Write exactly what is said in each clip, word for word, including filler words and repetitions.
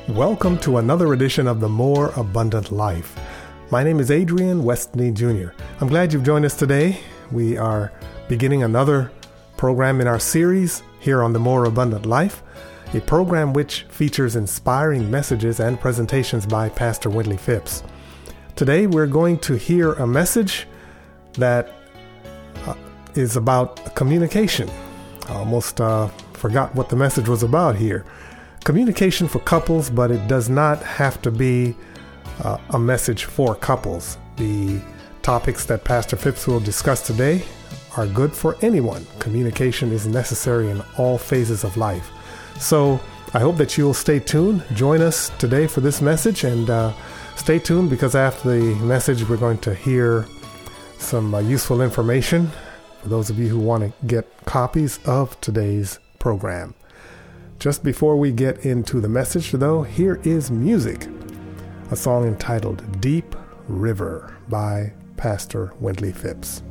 Welcome to another edition of The More Abundant Life. My name is Adrian Westney Junior I'm glad you've joined us today. We are beginning another program in our series here on The More Abundant Life, a program which features inspiring messages and presentations by Pastor Wintley Phipps. Today we're going to hear a message that uh, is about communication. I almost uh, forgot what the message was about here. Communication for couples, but it does not have to be uh, a message for couples. The topics that Pastor Phipps will discuss today are good for anyone. Communication is necessary in all phases of life. So I hope that you'll stay tuned. Join us today for this message, and uh, stay tuned because after the message, we're going to hear some uh, useful information for those of you who want to get copies of today's program. Just before we get into the message, though, here is music, a song entitled Deep River by Pastor Wintley Phipps.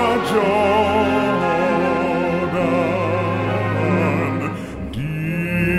Deep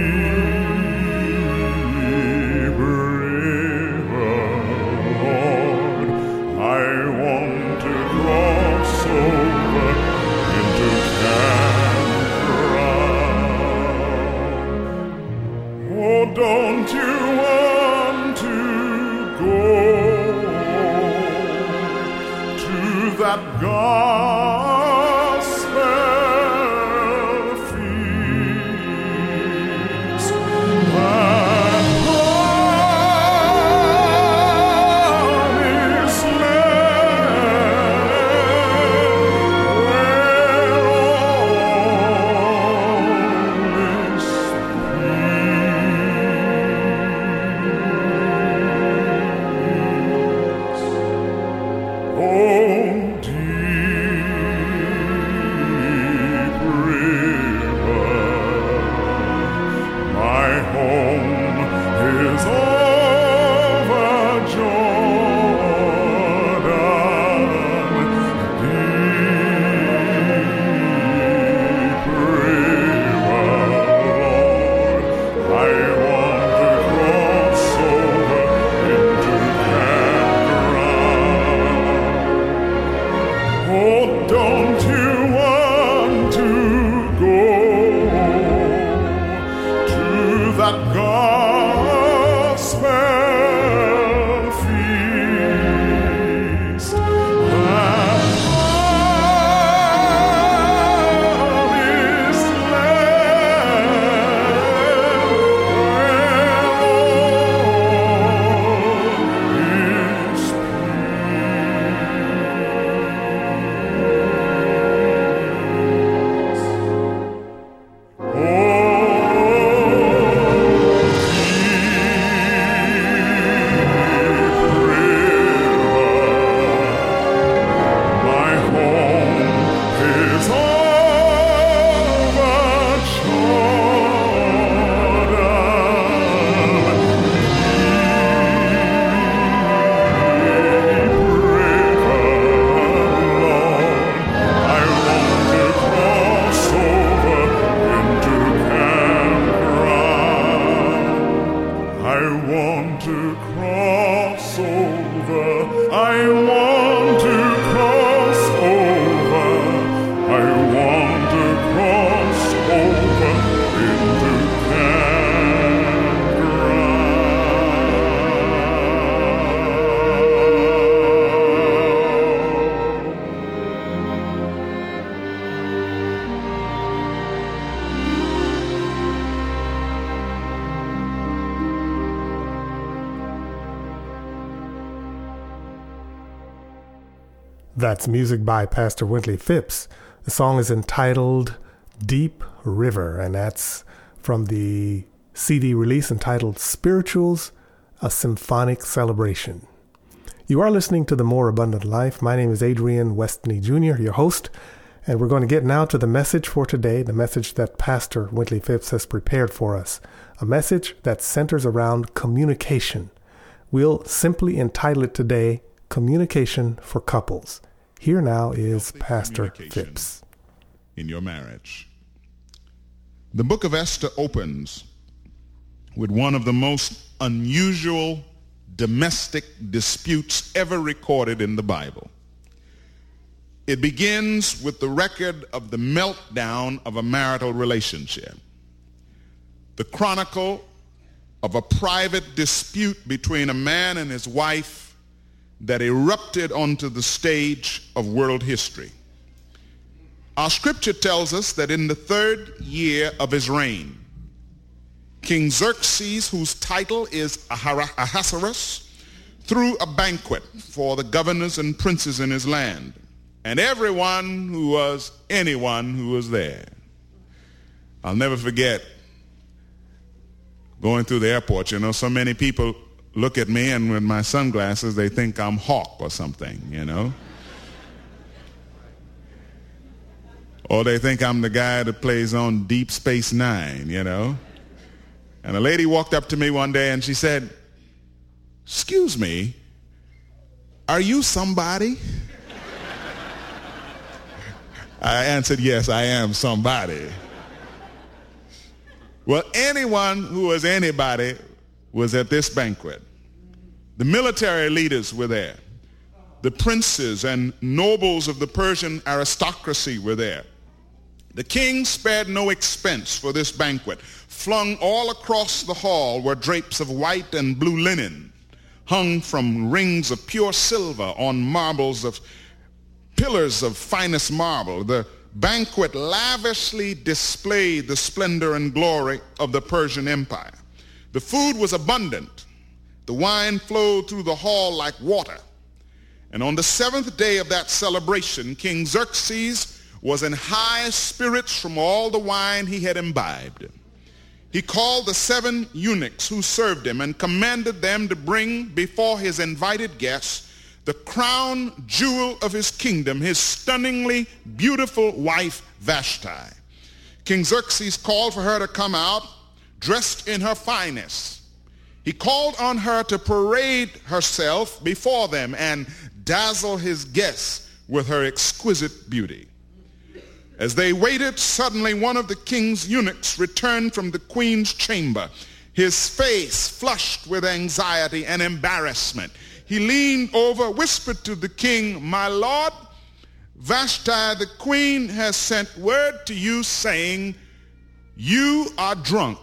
That's music by Pastor Wintley Phipps. The song is entitled Deep River, and that's from the C D release entitled Spirituals, A Symphonic Celebration. You are listening to The More Abundant Life. My name is Adrian Westney Junior, your host, and we're going to get now to the message for today, the message that Pastor Wintley Phipps has prepared for us, a message that centers around communication. We'll simply entitle it today, Communication for Couples. Here now is Pastor Phipps. In your marriage. The book of Esther opens with one of the most unusual domestic disputes ever recorded in the Bible. It begins with the record of the meltdown of a marital relationship, the chronicle of a private dispute between a man and his wife that erupted onto the stage of world history. Our scripture tells us that in the third year of his reign, King Xerxes, whose title is Ahasuerus, threw a banquet for the governors and princes in his land, and everyone who was anyone who was there. I'll never forget going through the airport. You know, so many people look at me, and with my sunglasses, they think I'm Hawk or something, you know. Or they think I'm the guy that plays on Deep Space Nine, you know. And a lady walked up to me one day and she said, "Excuse me, are you somebody?" I answered, "Yes, I am somebody." Well, anyone who was anybody was at this banquet. The military leaders were there. The princes and nobles of the Persian aristocracy were there. The king spared no expense for this banquet. Flung all across the hall were drapes of white and blue linen, hung from rings of pure silver on marbles of pillars of finest marble. The banquet lavishly displayed the splendor and glory of the Persian Empire. The food was abundant. The wine flowed through the hall like water. And on the seventh day of that celebration, King Xerxes was in high spirits from all the wine he had imbibed. He called the seven eunuchs who served him and commanded them to bring before his invited guests the crown jewel of his kingdom, his stunningly beautiful wife Vashti. King Xerxes called for her to come out dressed in her finest. He called on her to parade herself before them and dazzle his guests with her exquisite beauty. As they waited, suddenly one of the king's eunuchs returned from the queen's chamber, his face flushed with anxiety and embarrassment. He leaned over, whispered to the king, "My lord, Vashti, the queen, has sent word to you saying, you are drunk.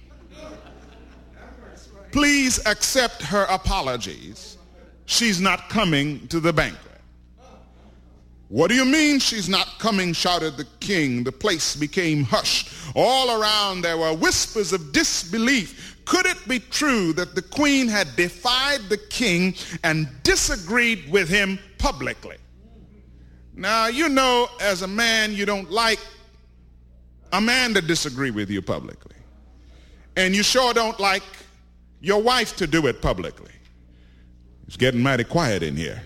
Please accept her apologies. She's not coming to the banquet." "What do you mean she's not coming?" shouted the king. The place became hushed. All around there were whispers of disbelief. Could it be true that the queen had defied the king and disagreed with him publicly? Now, you know, as a man, you don't like a man to disagree with you publicly. And you sure don't like your wife to do it publicly. It's getting mighty quiet in here.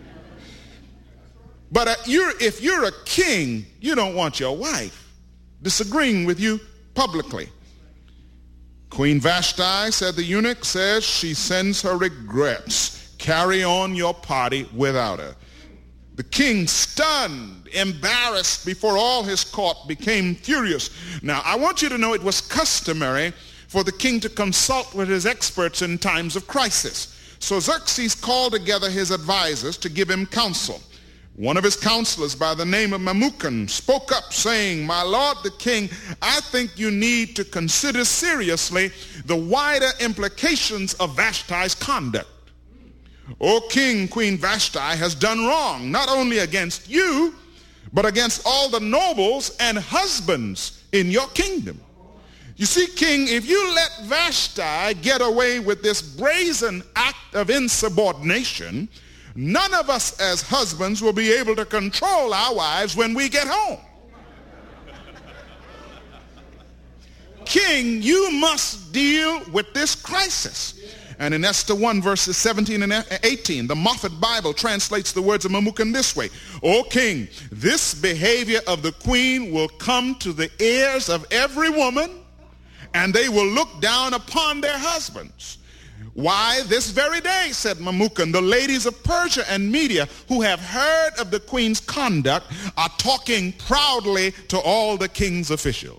But uh, you're, if you're a king, you don't want your wife disagreeing with you publicly. "Queen Vashti," said the eunuch, "says she sends her regrets. Carry on your party without her." The king, stunned, embarrassed before all his court, became furious. Now, I want you to know it was customary for the king to consult with his experts in times of crisis. So Xerxes called together his advisors to give him counsel. One of his counselors by the name of Memucan spoke up saying, "My lord the king, I think you need to consider seriously the wider implications of Vashti's conduct. O king, Queen Vashti has done wrong, not only against you, but against all the nobles and husbands in your kingdom. You see, king, if you let Vashti get away with this brazen act of insubordination, none of us as husbands will be able to control our wives when we get home. King, you must deal with this crisis. And in Esther one, verses seventeen and eighteen, the Moffat Bible translates the words of Memucan this way. O king, this behavior of the queen will come to the ears of every woman, and they will look down upon their husbands. Why, this very day, said Memucan, the ladies of Persia and Media who have heard of the queen's conduct are talking proudly to all the king's officials.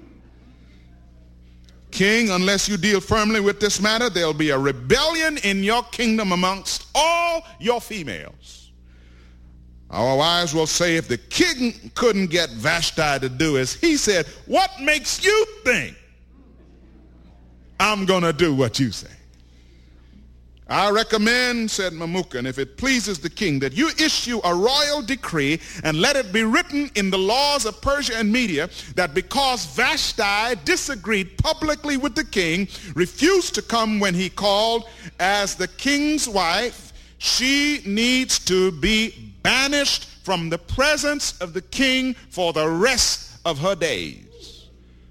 King, unless you deal firmly with this matter, there'll be a rebellion in your kingdom amongst all your females. Our wives will say, if the king couldn't get Vashti to do as he said, what makes you think I'm going to do what you say? I recommend, said Memucan, if it pleases the king, that you issue a royal decree and let it be written in the laws of Persia and Media that because Vashti disagreed publicly with the king, refused to come when he called as the king's wife, she needs to be banished from the presence of the king for the rest of her days.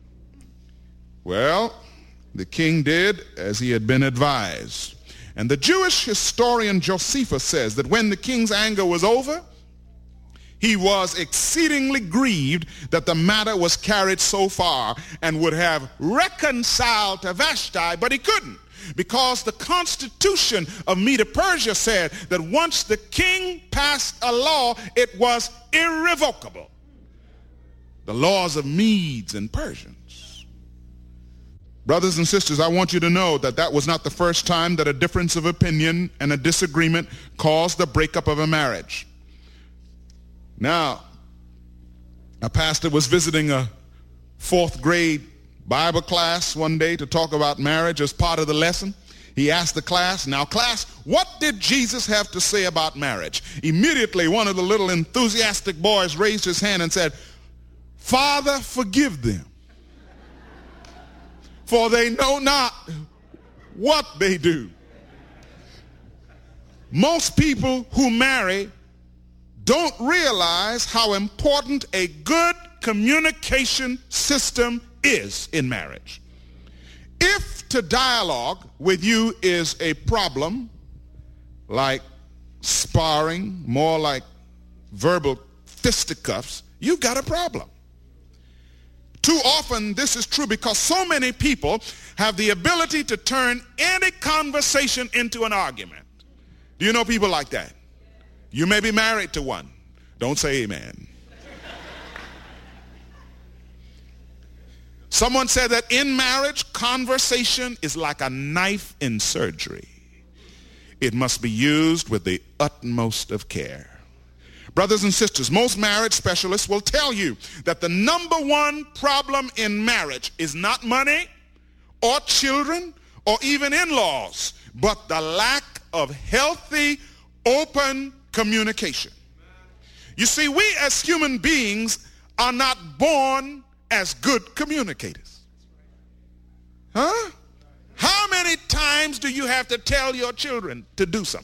Well, the king did as he had been advised. And the Jewish historian Josephus says that when the king's anger was over, he was exceedingly grieved that the matter was carried so far and would have reconciled to Vashti, but he couldn't, because the constitution of Medo-Persia said that once the king passed a law, it was irrevocable. The laws of Medes and Persians. Brothers and sisters, I want you to know that that was not the first time that a difference of opinion and a disagreement caused the breakup of a marriage. Now, a pastor was visiting a fourth grade Bible class one day to talk about marriage as part of the lesson. He asked the class, now class, what did Jesus have to say about marriage? Immediately, one of the little enthusiastic boys raised his hand and said, Father, forgive them, for they know not what they do. Most people who marry don't realize how important a good communication system is in marriage. If to dialogue with you is a problem, like sparring, more like verbal fisticuffs, you've got a problem. Too often this is true because so many people have the ability to turn any conversation into an argument. Do you know people like that? You may be married to one. Don't say amen. Someone said that in marriage, conversation is like a knife in surgery. It must be used with the utmost of care. Brothers and sisters, most marriage specialists will tell you that the number one problem in marriage is not money or children or even in-laws, but the lack of healthy, open communication. You see, we as human beings are not born as good communicators. Huh? How many times do you have to tell your children to do something?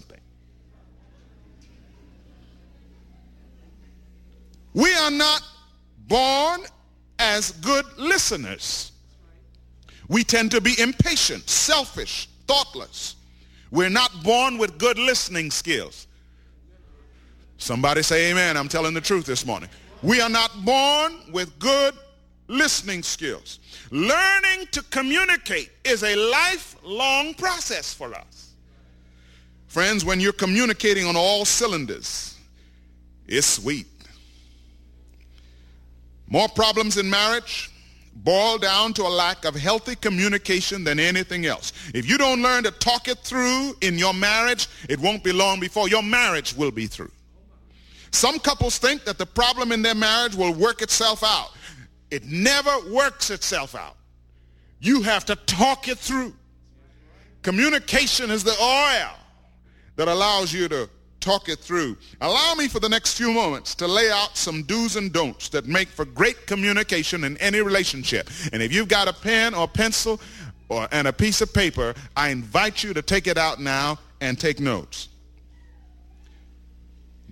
We are not born as good listeners. We tend to be impatient, selfish, thoughtless. We're not born with good listening skills. Somebody say amen. I'm telling the truth this morning. We are not born with good listening skills. Learning to communicate is a lifelong process for us. Friends, when you're communicating on all cylinders, it's sweet. More problems in marriage boil down to a lack of healthy communication than anything else. If you don't learn to talk it through in your marriage, it won't be long before your marriage will be through. Some couples think that the problem in their marriage will work itself out. It never works itself out. You have to talk it through. Communication is the oil that allows you to talk it through. Allow me for the next few moments to lay out some do's and don'ts that make for great communication in any relationship. And if you've got a pen or pencil or and a piece of paper, I invite you to take it out now and take notes.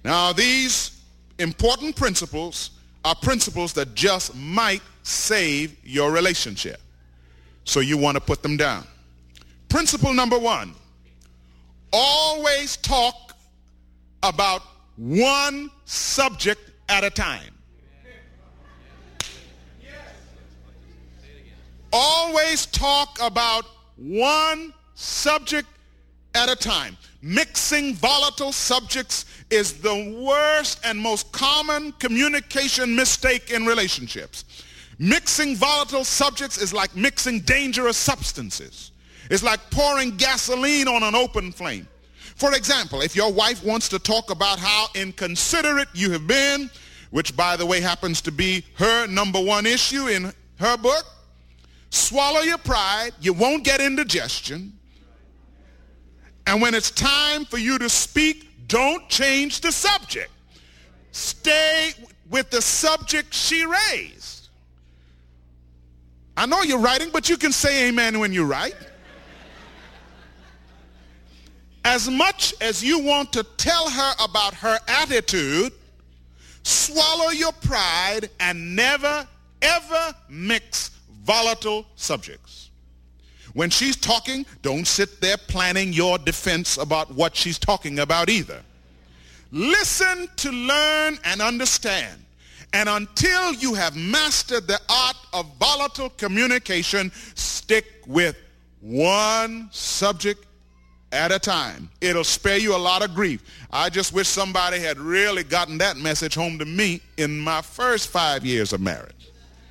Now, these important principles are principles that just might save your relationship. So you want to put them down. Principle number one, always talk about one subject at a time. Always talk about one subject at a time. Mixing volatile subjects is the worst and most common communication mistake in relationships. Mixing volatile subjects is like mixing dangerous substances. It's like pouring gasoline on an open flame. For example, if your wife wants to talk about how inconsiderate you have been, which by the way happens to be her number one issue in her book, swallow your pride, you won't get indigestion. And when it's time for you to speak, don't change the subject. Stay with the subject she raised. I know you're writing, but you can say amen when you write. As much as you want to tell her about her attitude, swallow your pride and never, ever mix volatile subjects. When she's talking, don't sit there planning your defense about what she's talking about either. Listen to learn and understand. And until you have mastered the art of volatile communication, stick with one subject at a time. It'll spare you a lot of grief. I just wish somebody had really gotten that message home to me in my first five years of marriage.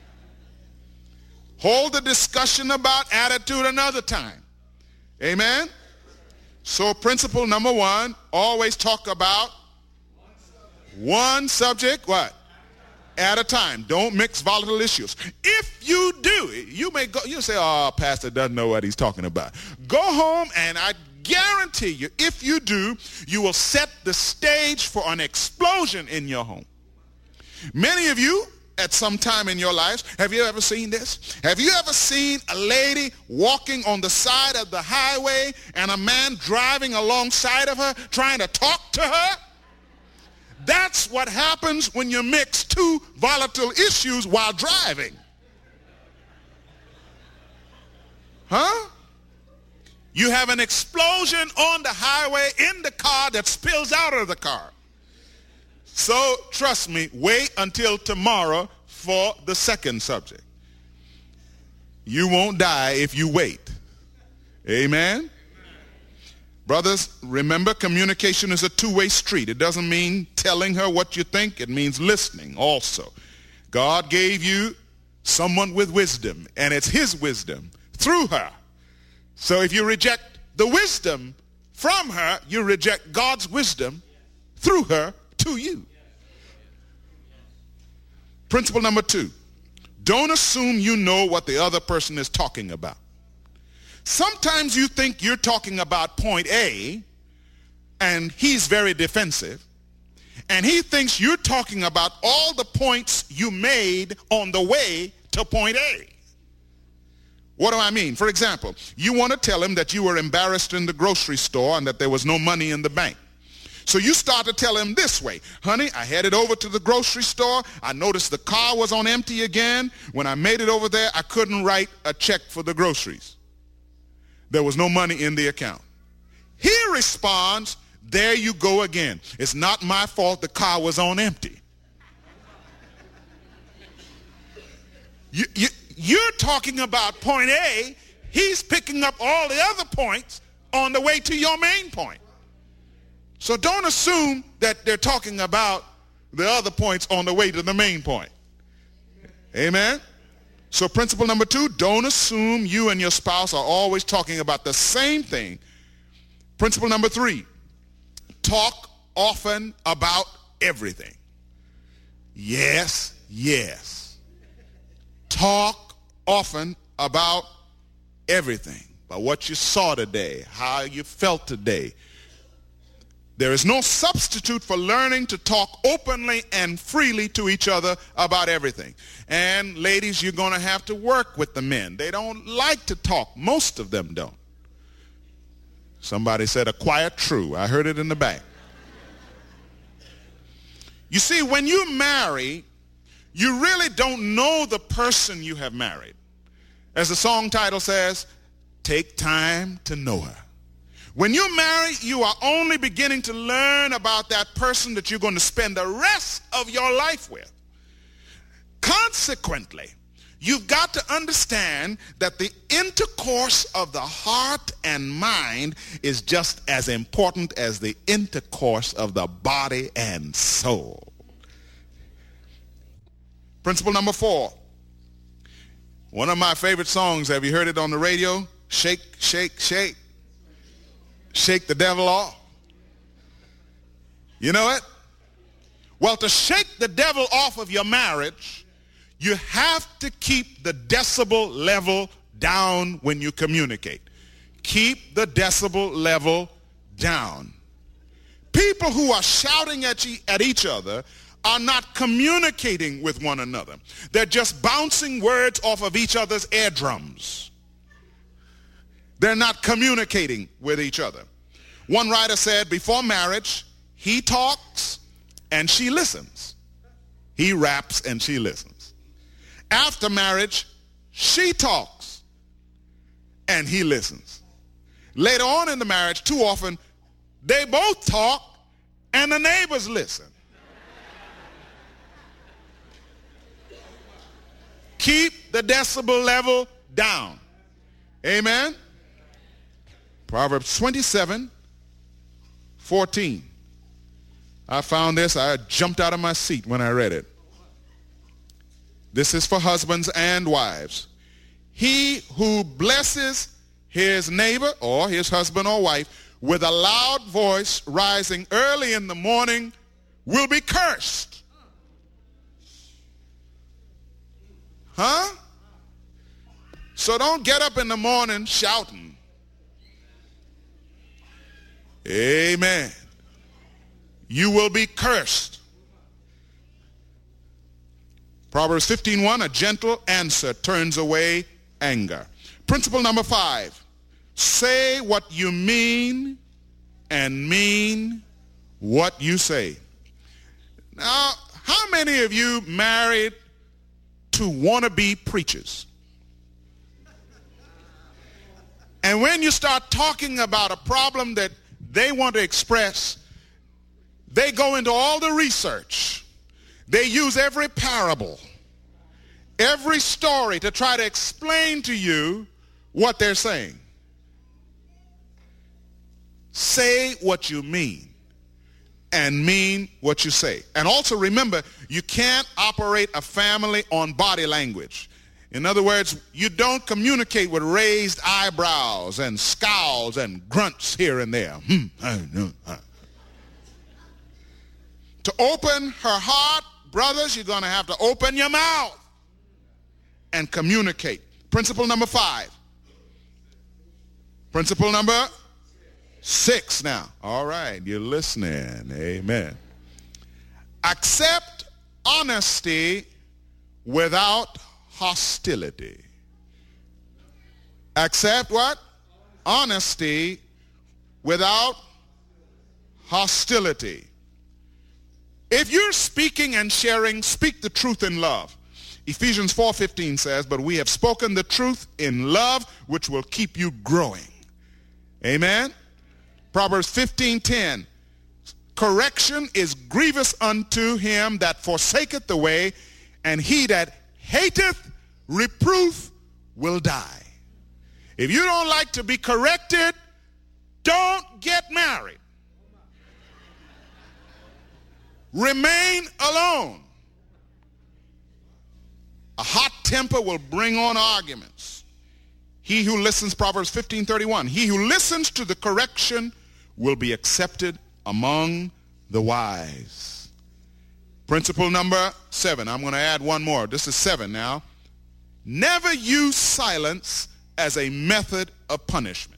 Hold the discussion about attitude another time. Amen? So principle number one, always talk about one subject, what? At a time. Don't mix volatile issues. If you do, you may go, you say, oh, pastor doesn't know what he's talking about. Go home and I guarantee you, if you do, you will set the stage for an explosion in your home. Many of you, at some time in your lives, have you ever seen this? Have you ever seen a lady walking on the side of the highway and a man driving alongside of her trying to talk to her? That's what happens when you mix two volatile issues while driving. Huh? You have an explosion on the highway in the car that spills out of the car. So trust me, wait until tomorrow for the second subject. You won't die if you wait. Amen? Brothers, remember, communication is a two-way street. It doesn't mean telling her what you think. It means listening also. God gave you someone with wisdom, and it's his wisdom through her. So if you reject the wisdom from her, you reject God's wisdom through her to you. Principle number two, don't assume you know what the other person is talking about. Sometimes you think you're talking about point A, and he's very defensive, and he thinks you're talking about all the points you made on the way to point A. What do I mean? For example, you want to tell him that you were embarrassed in the grocery store and that there was no money in the bank. So you start to tell him this way, honey, I headed over to the grocery store. I noticed the car was on empty again. When I made it over there, I couldn't write a check for the groceries. There was no money in the account. He responds, there you go again. It's not my fault the car was on empty. You, you, you're talking about point A. He's picking up all the other points on the way to your main point. So don't assume that they're talking about the other points on the way to the main point. Amen? So principle number two, don't assume you and your spouse are always talking about the same thing. Principle number three, talk often about everything. Yes, yes. Talk often about everything. About what you saw today, how you felt today. There is no substitute for learning to talk openly and freely to each other about everything. And ladies, you're going to have to work with the men. They don't like to talk. Most of them don't. Somebody said a quiet true. I heard it in the back. You see, when you marry, you really don't know the person you have married. As the song title says, take time to know her. When you marry, you are only beginning to learn about that person that you're going to spend the rest of your life with. Consequently, you've got to understand that the intercourse of the heart and mind is just as important as the intercourse of the body and soul. Principle number four. One of my favorite songs, have you heard it on the radio? Shake, shake, shake. Shake the devil off. You know it? Well, to shake the devil off of your marriage, you have to keep the decibel level down when you communicate. Keep the decibel level down. People who are shouting at, you, at each other are not communicating with one another. They're just bouncing words off of each other's eardrums. They're not communicating with each other. One writer said, before marriage, he talks and she listens. He raps and she listens. After marriage, she talks and he listens. Later on in the marriage, too often, they both talk and the neighbors listen. Keep the decibel level down. Amen? Proverbs twenty-seven, fourteen. I found this. I jumped out of my seat when I read it. This is for husbands and wives. He who blesses his neighbor or his husband or wife with a loud voice rising early in the morning will be cursed. Huh? So don't get up in the morning shouting. Amen. You will be cursed. Proverbs fifteen one, a gentle answer turns away anger. Principle number five, say what you mean and mean what you say. Now, how many of you married to wannabe preachers? And when you start talking about a problem that they want to express, they go into all the research. They use every parable, every story to try to explain to you what they're saying. Say what you mean and mean what you say. And also remember, you can't operate a family on body language. In other words, you don't communicate with raised eyebrows and scowls and grunts here and there. Hmm, I know. To open her heart, brothers, you're going to have to open your mouth and communicate. Principle number five. Principle number six now. All right, you're listening. Amen. Accept honesty without hostility. Accept what? Honesty without hostility. If you're speaking and sharing, speak the truth in love. Ephesians four fifteen says, but we have spoken the truth in love, which will keep you growing. Amen? Proverbs fifteen ten, correction is grievous unto him that forsaketh the way, and he that hateth reproof will die. If you don't like to be corrected, don't get married. Remain alone. A hot temper will bring on arguments. He who listens, Proverbs fifteen thirty-one, he who listens to the correction will be accepted among the wise. Principle number seven. I'm going to add one more. This is seven now. Never use silence as a method of punishment.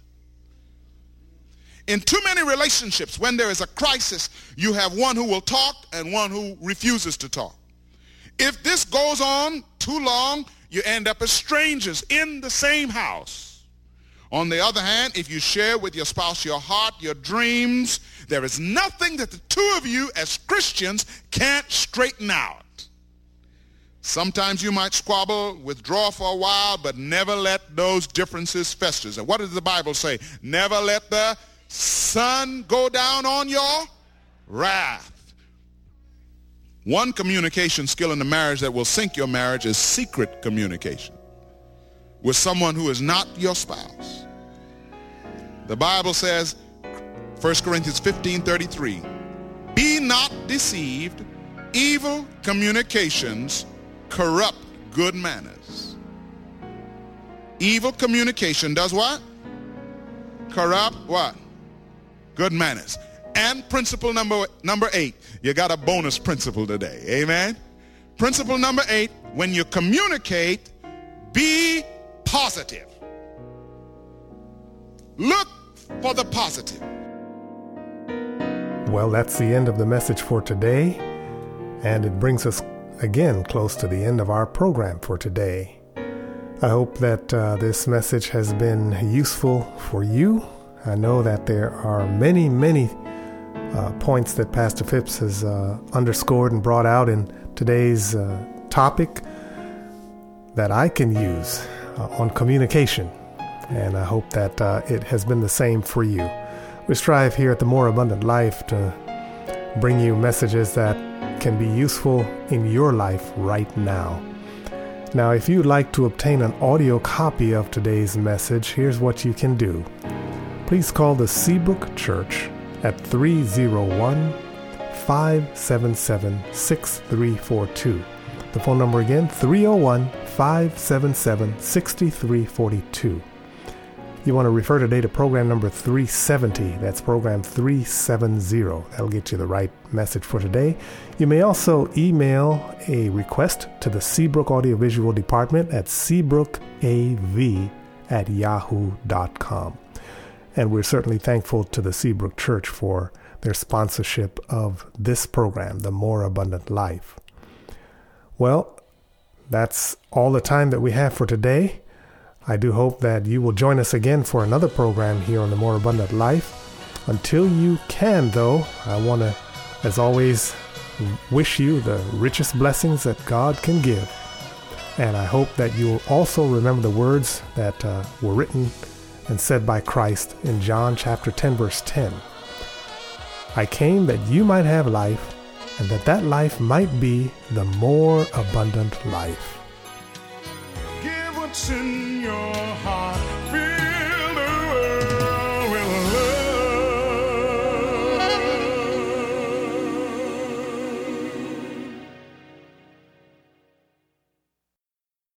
In too many relationships, when there is a crisis, you have one who will talk and one who refuses to talk. If this goes on too long, you end up as strangers in the same house. On the other hand, if you share with your spouse your heart, your dreams, there is nothing that the two of you as Christians can't straighten out. Sometimes you might squabble, withdraw for a while, but never let those differences fester. And what does the Bible say? Never let the sun go down on your wrath. One communication skill in the marriage that will sink your marriage is secret communication with someone who is not your spouse. The Bible says, First Corinthians fifteen thirty-three, be not deceived, evil communications corrupt good manners. Evil communication does what? Corrupt what? Good manners. And principle number number eight, you got a bonus principle today, amen? Principle number eight, when you communicate, be positive. Look for the positive. Well, that's the end of the message for today, and it brings us again close to the end of our program for today. I hope that uh, this message has been useful for you. I know that there are many, many uh, points that Pastor Phipps has uh, underscored and brought out in today's uh, topic that I can use uh, on communication. And I hope that uh, it has been the same for you. We strive here at the More Abundant Life to bring you messages that can be useful in your life right now. Now, if you'd like to obtain an audio copy of today's message, here's what you can do. Please call the Seabrook Church at three oh one, five seven seven, six three four two. The phone number again, three oh one, five seven seven, six three four two. You want to refer today to program number three seventy. That's program three seventy. That'll get you the right message for today. You may also email a request to the Seabrook Audiovisual Department at seabrookav at yahoo dot com. And we're certainly thankful to the Seabrook Church for their sponsorship of this program, The More Abundant Life. Well, that's all the time that we have for today. I do hope that you will join us again for another program here on The More Abundant Life. Until you can, though, I want to, as always, wish you the richest blessings that God can give. And I hope that you will also remember the words that uh, were written and said by Christ in John chapter ten, verse ten. I came that you might have life, and that that life might be the more abundant life. Give what's in your heart.